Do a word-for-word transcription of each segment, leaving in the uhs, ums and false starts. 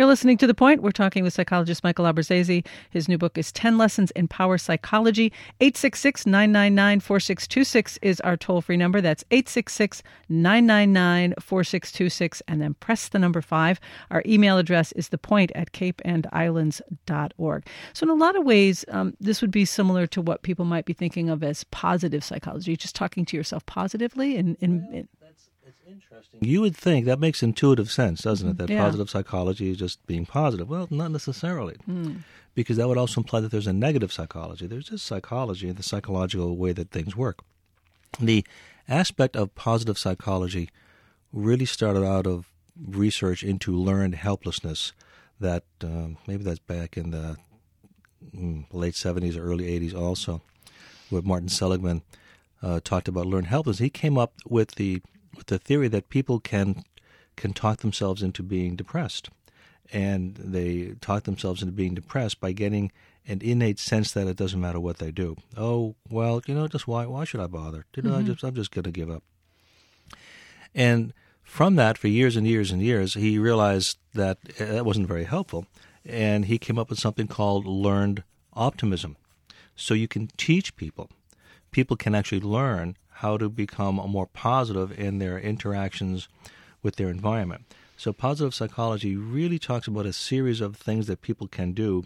You're listening to The Point. We're talking with psychologist Michael Abrazzese. His new book is ten Lessons in Power Psychology. eight six six, nine nine nine, four six two six is our toll-free number. That's eight six six, nine nine nine, four six two six, and then press the number five. Our email address is thepoint at cape and islands dot org. So in a lot of ways, um, this would be similar to what people might be thinking of as positive psychology, just talking to yourself positively. And, and, and That's it's interesting. You would think that makes intuitive sense, doesn't it? That Yeah. positive psychology is just being positive. Well, not necessarily, Mm. because that would also imply that there's a negative psychology. There's just psychology and the psychological way that things work. The aspect of positive psychology really started out of research into learned helplessness. That um, maybe that's back in the mm, late seventies or early eighties, also, where Martin Seligman uh, talked about learned helplessness. He came up with the with the theory that people can can talk themselves into being depressed, and they talk themselves into being depressed by getting an innate sense that it doesn't matter what they do. Oh, well, you know, just why why should I bother? You know, Mm-hmm. I just I'm just going to give up. And from that, for years and years and years, he realized that that wasn't very helpful, and he came up with something called learned optimism. So you can teach people. People can actually learn how to become more positive in their interactions with their environment. So positive psychology really talks about a series of things that people can do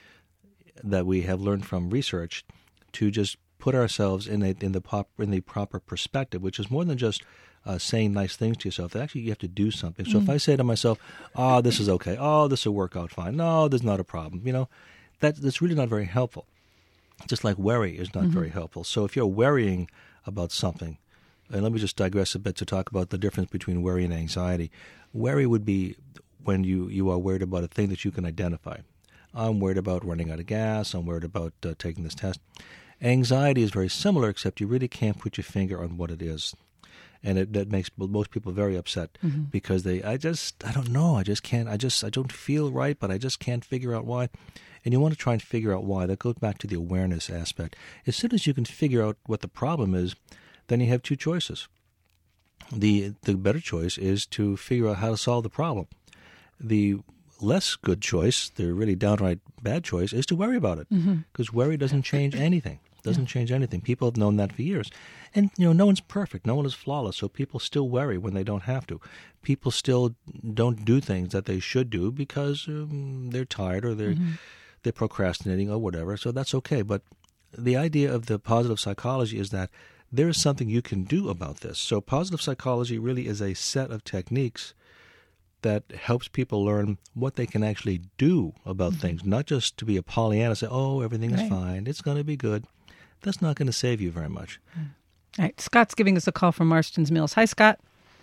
that we have learned from research to just put ourselves in a, in the pop, in the proper perspective, which is more than just uh, saying nice things to yourself. Actually, you have to do something. So Mm. if I say to myself, "Oh, this is okay. Oh, this will work out fine. No, there's not a problem," you know, that that's really not very helpful. Just like worry is not Mm-hmm. very helpful. So if you're worrying about something, and let me just digress a bit to talk about the difference between worry and anxiety. Worry would be when you, you are worried about a thing that you can identify. I'm worried about running out of gas. I'm worried about uh, taking this test. Anxiety is very similar, except you really can't put your finger on what it is. And it, that makes most people very upset Mm-hmm. because they, I just, I don't know, I just can't, I just, I don't feel right, but I just can't figure out why. And you want to try and figure out why. That goes back to the awareness aspect. As soon as you can figure out what the problem is, then you have two choices. The the better choice is to figure out how to solve the problem. The less good choice, the really downright bad choice, is to worry about it. Because Mm-hmm. worry doesn't change anything. Doesn't change anything. People have known that for years. And, you know, no one's perfect. No one is flawless. So people still worry when they don't have to. People still don't do things that they should do because um, they're tired or they're, Mm-hmm. they're procrastinating or whatever. So that's okay. But the idea of the positive psychology is that there is something you can do about this. So positive psychology really is a set of techniques that helps people learn what they can actually do about Mm-hmm. things, not just to be a Pollyanna, say, oh, everything is Right. fine, it's going to be good. That's not going to save you very much. All right. Scott's giving us a call from Marston's Mills. Hi, Scott.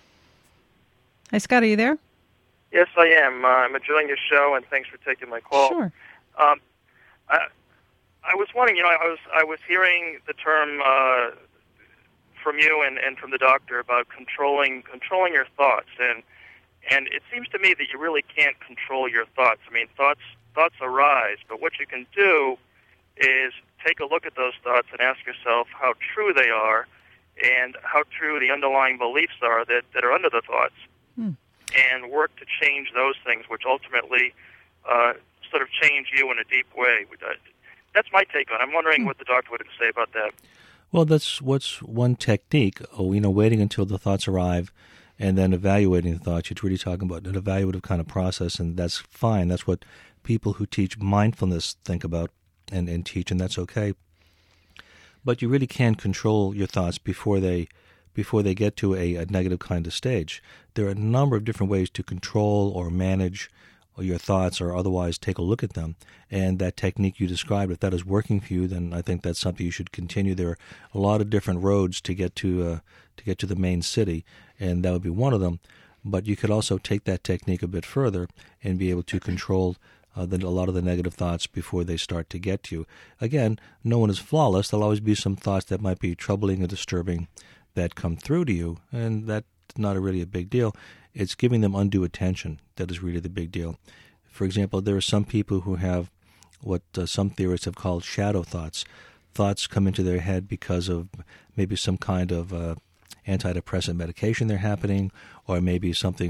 Hi, Scott. Are you there? Yes, I am. Uh, I'm enjoying your show, and thanks for taking my call. Sure. Um, I, I was wondering, you know, I was I was hearing the term uh, from you and, and from the doctor about controlling controlling your thoughts, and and it seems to me that you really can't control your thoughts. I mean, thoughts thoughts arise, but what you can do is take a look at those thoughts and ask yourself how true they are, and how true the underlying beliefs are that, that are under the thoughts. Hmm. And work to change those things, which ultimately uh, sort of change you in a deep way. That's my take on it. I'm wondering what the doctor would say about that. Well, that's what's one technique, oh, you know, waiting until the thoughts arrive and then evaluating the thoughts. You're really talking about an evaluative kind of process, and that's fine. That's what people who teach mindfulness think about and, and teach, and that's okay. But you really can control your thoughts before they before they get to a, a negative kind of stage. There are a number of different ways to control or manage your thoughts or otherwise take a look at them. And that technique you described, if that is working for you, then I think that's something you should continue. There are a lot of different roads to get to uh, to get to the main city, and that would be one of them. But you could also take that technique a bit further and be able to control uh, the, a lot of the negative thoughts before they start to get to you. Again, no one is flawless. There'll always be some thoughts that might be troubling and disturbing that come through to you, and that's not a really a big deal. It's giving them undue attention that is really the big deal. For example, there are some people who have what uh, some theorists have called shadow thoughts. Thoughts come into their head because of maybe some kind of uh, antidepressant medication they're happening, or maybe something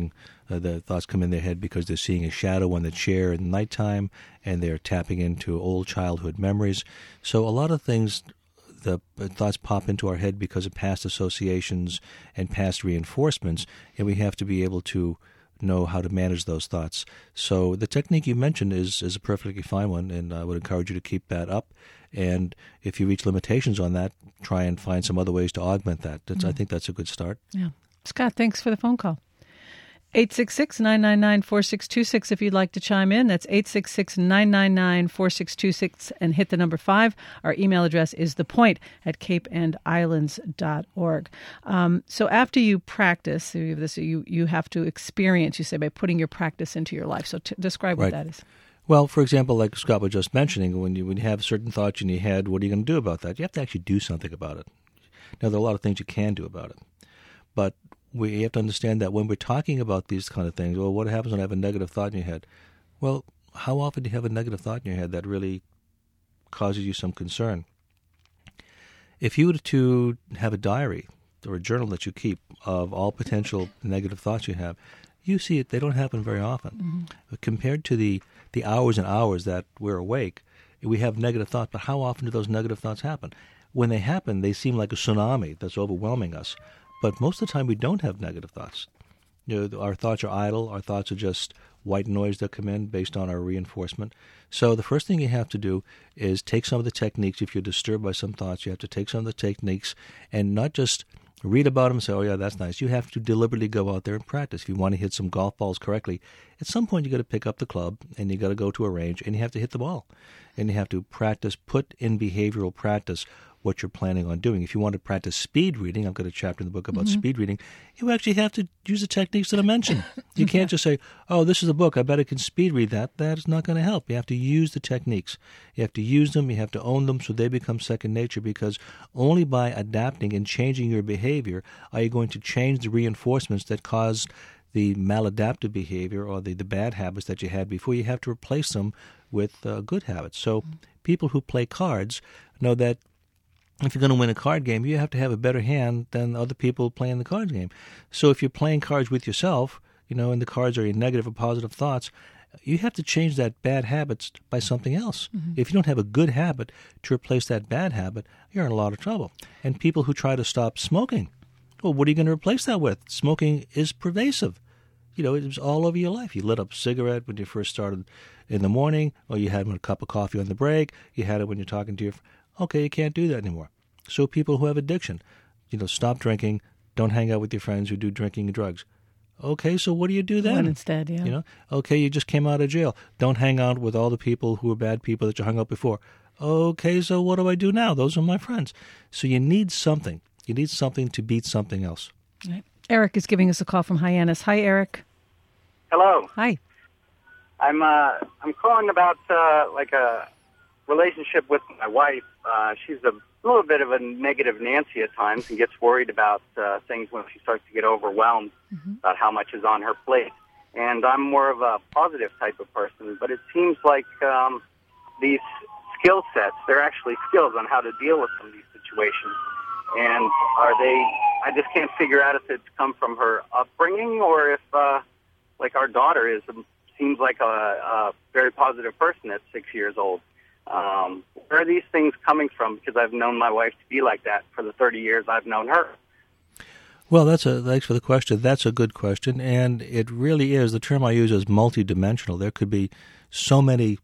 Uh, the thoughts come in their head because they're seeing a shadow on the chair at nighttime, and they're tapping into old childhood memories. So a lot of things, the thoughts pop into our head because of past associations and past reinforcements, and we have to be able to know how to manage those thoughts. So the technique you mentioned is, is a perfectly fine one, and I would encourage you to keep that up. And if you reach limitations on that, try and find some other ways to augment that. That's, mm-hmm. I think that's a good start. Yeah. Scott, thanks for the phone call. eight six six, nine nine nine, four six two six if you'd like to chime in. That's eight six six, nine nine nine, four six two six and hit the number five. Our email address is thepoint at cape and islands dot org. Um, so after you practice, so you, have this, you, you have to experience, you say, by putting your practice into your life. So t- describe what right. that is. Well, for example, like Scott was just mentioning, when you, when you have certain thoughts in your head, what are you going to do about that? You have to actually do something about it. Now, there are a lot of things you can do about it. But we have to understand that when we're talking about these kind of things, well, what happens when I have a negative thought in your head? Well, how often do you have a negative thought in your head that really causes you some concern? If you were to have a diary or a journal that you keep of all potential negative thoughts you have, you see it, they don't happen very often. Mm-hmm. Compared to the, the hours and hours that we're awake, we have negative thoughts, but how often do those negative thoughts happen? When they happen, they seem like a tsunami that's overwhelming us. But most of the time, we don't have negative thoughts. You know, our thoughts are idle. Our thoughts are just white noise that come in based on our reinforcement. So the first thing you have to do is take some of the techniques. If you're disturbed by some thoughts, you have to take some of the techniques and not just read about them and say, oh, yeah, that's nice. You have to deliberately go out there and practice. If you want to hit some golf balls correctly, at some point you got to pick up the club and you got to go to a range and you have to hit the ball. And you have to practice, put in behavioral practice what you're planning on doing. If you want to practice speed reading, I've got a chapter in the book about mm-hmm. speed reading, you actually have to use the techniques that I mentioned. You can't just say, oh, this is a book, I bet I can speed read that. That is not going to help. You have to use the techniques. You have to use them, you have to own them so they become second nature, because only by adapting and changing your behavior are you going to change the reinforcements that cause the maladaptive behavior or the, the bad habits that you had before. You have to replace them with uh, good habits. So mm-hmm. people who play cards know that if you're going to win a card game, you have to have a better hand than other people playing the card game. So if you're playing cards with yourself, you know, and the cards are your negative or positive thoughts, you have to change that bad habits by something else. Mm-hmm. If you don't have a good habit to replace that bad habit, you're in a lot of trouble. And people who try to stop smoking, well, what are you going to replace that with? Smoking is pervasive. You know, it was all over your life. You lit up a cigarette when you first started in the morning, or you had a cup of coffee on the break. You had it when you're talking to your friend. Okay, you can't do that anymore. So people who have addiction, you know, stop drinking, don't hang out with your friends who do drinking and drugs. Okay, so what do you do then? One instead, yeah. You know, okay, you just came out of jail. Don't hang out with all the people who are bad people that you hung out before. Okay, so what do I do now? Those are my friends. So you need something. You need something to beat something else. Right. Eric is giving us a call from Hyannis. Hi, Eric. Hello. Hi. I'm uh, I'm calling about uh, like a relationship with my wife. Uh, she's a little bit of a negative Nancy at times and gets worried about uh, things when she starts to get overwhelmed mm-hmm. about how much is on her plate. And I'm more of a positive type of person, but it seems like um, these skill sets, they're actually skills on how to deal with some of these situations. And are they, I just can't figure out if it's come from her upbringing or if, uh, like our daughter is, seems like a, a very positive person at six years old. Um, where are these things coming from? Because I've known my wife to be like that for the thirty years I've known her. Well, that's a thanks for the question. That's a good question, and it really is. The term I use is multidimensional. There could be so many,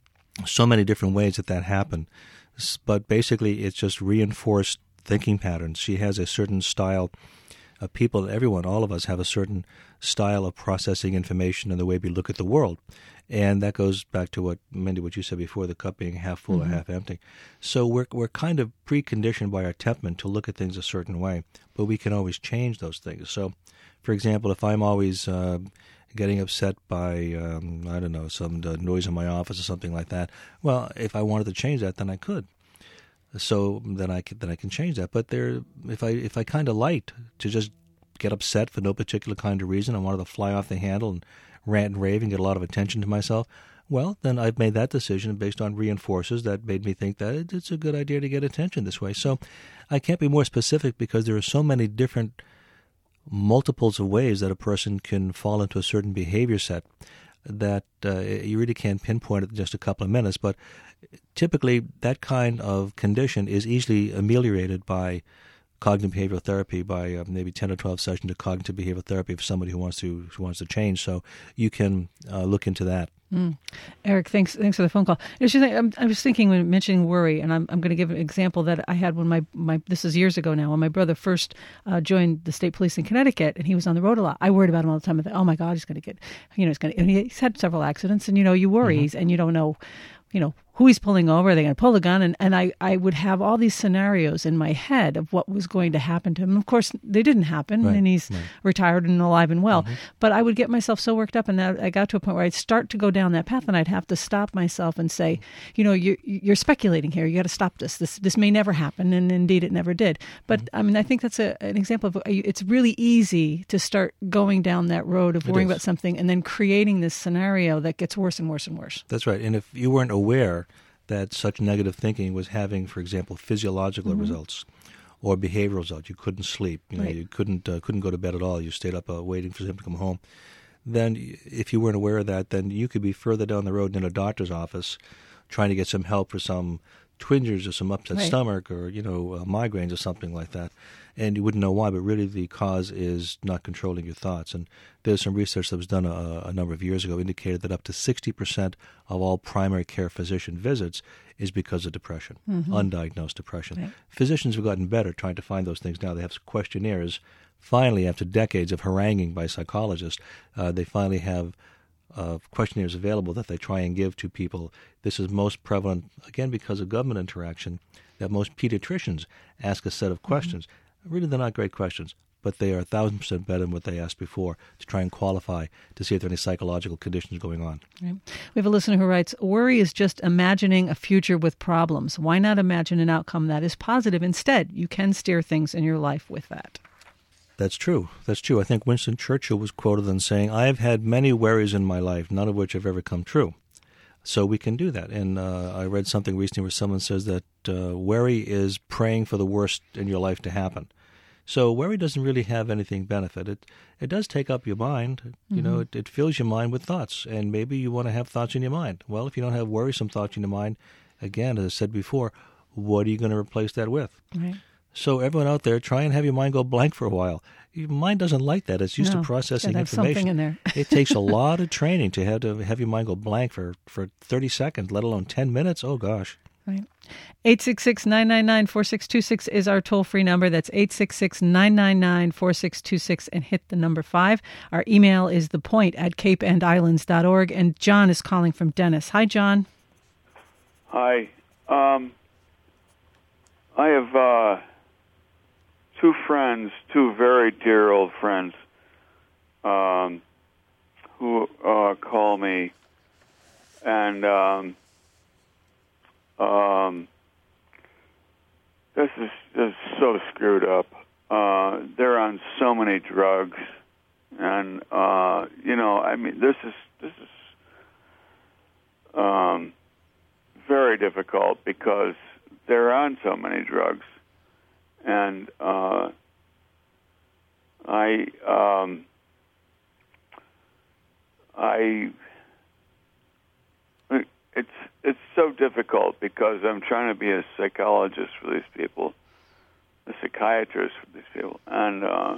so many different ways that that happened, but basically, it's just reinforced thinking patterns. She has a certain style. Uh, people, everyone, all of us have a certain style of processing information and the way we look at the world. And that goes back to what, Mindy, what you said before, the cup being half full mm-hmm. or half empty. So we're we're kind of preconditioned by our temperament to look at things a certain way, but we can always change those things. So, for example, if I'm always uh, getting upset by, um, I don't know, some uh, noise in my office or something like that, well, if I wanted to change that, then I could. So then I can, then I can change that. But there, if I if I kind of liked to just get upset for no particular kind of reason, I wanted to fly off the handle and rant and rave and get a lot of attention to myself, well, then I've made that decision based on reinforcers that made me think that it's a good idea to get attention this way. So I can't be more specific because there are so many different multiples of ways that a person can fall into a certain behavior set that uh, you really can't pinpoint it in just a couple of minutes. But typically, that kind of condition is easily ameliorated by cognitive behavioral therapy, by uh, maybe ten or twelve sessions of cognitive behavioral therapy for somebody who wants to who wants to change. So you can uh, look into that. Mm. Eric, thanks thanks for the phone call. You know, I'm, I was thinking when mentioning worry, and I'm, I'm going to give an example that I had when my, my this is years ago now, when my brother first uh, joined the state police in Connecticut, and he was on the road a lot. I worried about him all the time. I thought, oh my God, he's going to get, you know, he's going to, he's had several accidents, and you know, you worry, mm-hmm. and you don't know, you know, who he's pulling over. Are they going to pull the gun? And, and I, I would have all these scenarios in my head of what was going to happen to him. Of course, they didn't happen, right, and he's right. retired and alive and well. Mm-hmm. But I would get myself so worked up, and that I got to a point where I'd start to go down that path, and I'd have to stop myself and say, you know, you're, you're speculating here. You got to stop this. This this may never happen, and indeed it never did. But mm-hmm. I mean, I think that's a, an example of it's really easy to start going down that road of worrying about something and then creating this scenario that gets worse and worse and worse. That's right. And if you weren't aware that such negative thinking was having, for example, physiological mm-hmm. results or behavioral results, you couldn't sleep, you know, right. you couldn't uh, couldn't go to bed at all, you stayed up uh, waiting for him to come home, then if you weren't aware of that, then you could be further down the road in a doctor's office trying to get some help for some twinges or some upset right. stomach or, you know, uh, migraines or something like that. And you wouldn't know why, but really the cause is not controlling your thoughts. And there's some research that was done a, a number of years ago indicated that up to sixty percent of all primary care physician visits is because of depression, mm-hmm. undiagnosed depression. Right. Physicians have gotten better trying to find those things now. They have questionnaires. Finally, after decades of haranguing by psychologists, uh, they finally have uh, questionnaires available that they try and give to people. This is most prevalent, again, because of government interaction, that most pediatricians ask a set of questions. Mm-hmm. Really, they're not great questions, but they are a thousand percent better than what they asked before to try and qualify to see if there are any psychological conditions going on. Right. We have a listener who writes, worry is just imagining a future with problems. Why not imagine an outcome that is positive instead? You can steer things in your life with that. That's true. That's true. I think Winston Churchill was quoted as saying, I have had many worries in my life, none of which have ever come true. So we can do that. And uh, I read something recently where someone says that uh, worry is praying for the worst in your life to happen. So worry doesn't really have anything benefit. It it does take up your mind. You mm-hmm. know, it, it fills your mind with thoughts. And maybe you want to have thoughts in your mind. Well, if you don't have worrisome thoughts in your mind, again, as I said before, what are you going to replace that with? Right. So everyone out there, try and have your mind go blank for a while. Your mind doesn't like that. It's used no, to processing have information. Something in there. It takes a lot of training to have to have your mind go blank for, for thirty seconds, let alone ten minutes. Oh, gosh. Right. eight six six, nine nine nine, four six two six is our toll-free number. That's eight six six, nine nine nine, four six two six and hit the number five. Our email is thepoint at cape and islands dot org. And John is calling from Dennis. Hi, John. Hi. Um, I have... Uh Two friends, two very dear old friends, um, who uh, call me, and um, um, this is just so screwed up. Uh, they're on so many drugs, and uh, you know, I mean, this is this is um, very difficult because they're on so many drugs. And uh, I, um, I, it's it's so difficult because I'm trying to be a psychologist for these people, a psychiatrist for these people, and uh,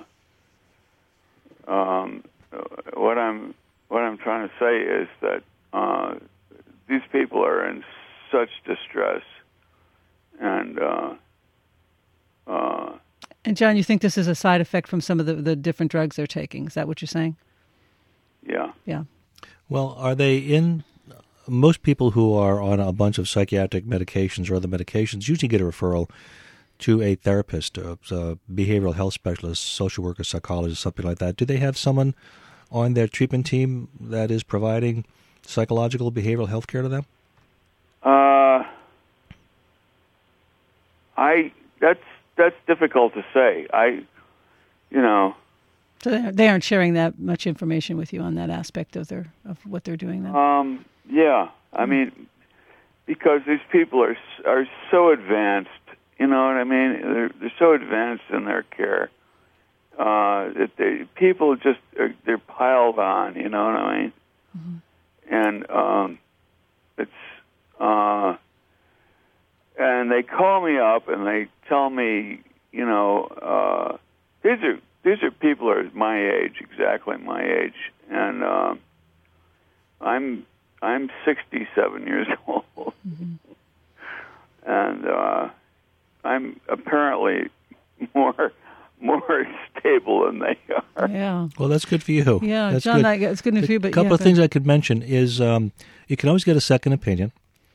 um, what I'm what I'm trying to say is that uh, these people are in such distress, and. Uh, Uh, and John, you think this is a side effect from some of the, the different drugs they're taking? Is that what you're saying? Yeah. Yeah. Well, are they in... Most people who are on a bunch of psychiatric medications or other medications usually get a referral to a therapist, a, a behavioral health specialist, social worker, psychologist, something like that. Do they have someone on their treatment team that is providing psychological behavioral health care to them? Uh, I... That's... That's difficult to say. I, you know. So they aren't sharing that much information with you on that aspect of their of what they're doing then? Um. Yeah. I mean, because these people are are so advanced. You know what I mean? They're they're so advanced in their care, uh, that they, people just are, they're piled on. You know what I mean? Mm-hmm. And um, it's uh, and they call me up and they tell me, you know, uh, these are these are people who are my age, exactly my age, and uh, I'm I'm sixty-seven years old, mm-hmm. and uh, I'm apparently more more stable than they are. Yeah. Well, that's good for you. Yeah, that's John, good. that, it's good for you. But a couple yeah, of things I could mention is um, you can always get a second opinion.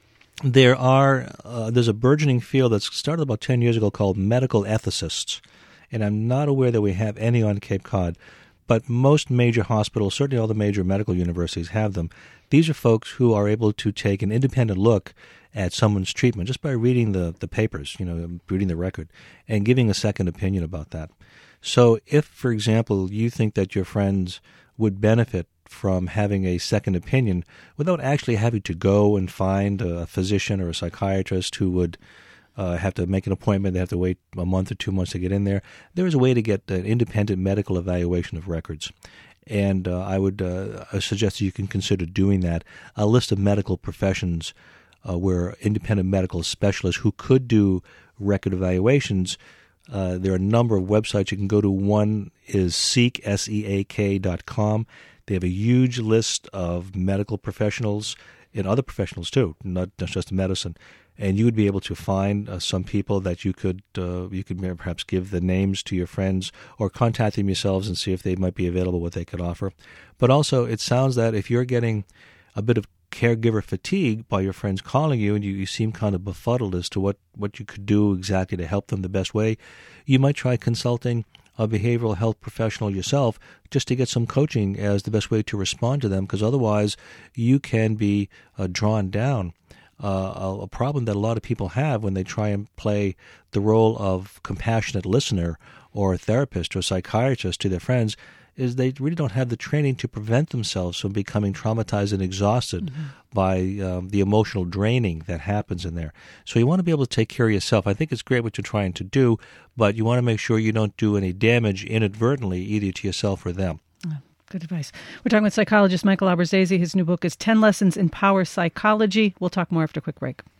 There are uh, there's a burgeoning field that's started about ten years ago called medical ethicists, and I'm not aware that we have any on Cape Cod, but most major hospitals, certainly all the major medical universities, have them. These are folks who are able to take an independent look at someone's treatment just by reading the, the papers, you know, reading the record, and giving a second opinion about that. So if, for example, you think that your friends would benefit from having a second opinion without actually having to go and find a physician or a psychiatrist who would uh, have to make an appointment, they have to wait a month or two months to get in there, there is a way to get an independent medical evaluation of records. And uh, I would uh, suggest that you can consider doing that. A list of medical professions uh, where independent medical specialists who could do record evaluations. Uh, there are a number of websites you can go to. One is seek, S E A K dot com. They have a huge list of medical professionals and other professionals too, not, not just medicine. And you would be able to find uh, some people that you could uh, you could perhaps give the names to your friends or contact them yourselves and see if they might be available, what they could offer. But also, it sounds that if you're getting a bit of caregiver fatigue by your friends calling you and you, you seem kind of befuddled as to what, what you could do exactly to help them the best way, you might try consulting a behavioral health professional yourself just to get some coaching as the best way to respond to them, because otherwise you can be uh, drawn down. Uh, a, a problem that a lot of people have when they try and play the role of compassionate listener or a therapist or a psychiatrist to their friends is they really don't have the training to prevent themselves from becoming traumatized and exhausted mm-hmm. by um, the emotional draining that happens in there. So you want to be able to take care of yourself. I think it's great what you're trying to do, but you want to make sure you don't do any damage inadvertently either to yourself or them. Good advice. We're talking with psychologist Michael Aberzese. His new book is ten lessons in Power Psychology. We'll talk more after a quick break.